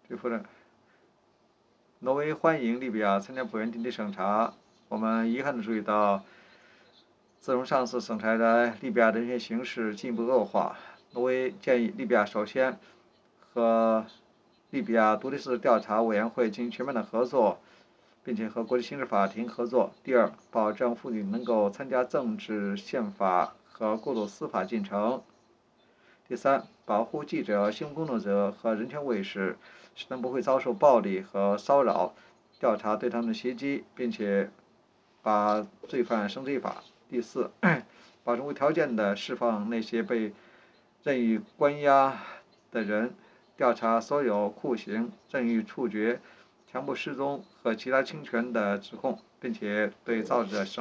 对夫人，挪威欢迎利比亚参加不原定期审查。我们遗憾地注意到，自从上次审查以来，利比亚的人权形势进一步恶化。挪威建议利比亚首先和利比亚独立事实调查委员会进行全面的合作，并且和国际刑事法庭合作。第二，保证妇女能够参加政治、宪法和过渡司法进程。第三，保护记者、新闻工作者和人权卫士，使他们不会遭受暴力和骚扰，调查对他们的袭击，并且把罪犯绳之以法。第四，保证无条件的释放那些被任意关押的人，调查所有酷刑、任意处决、强迫失踪和其他侵权的指控，并且对造者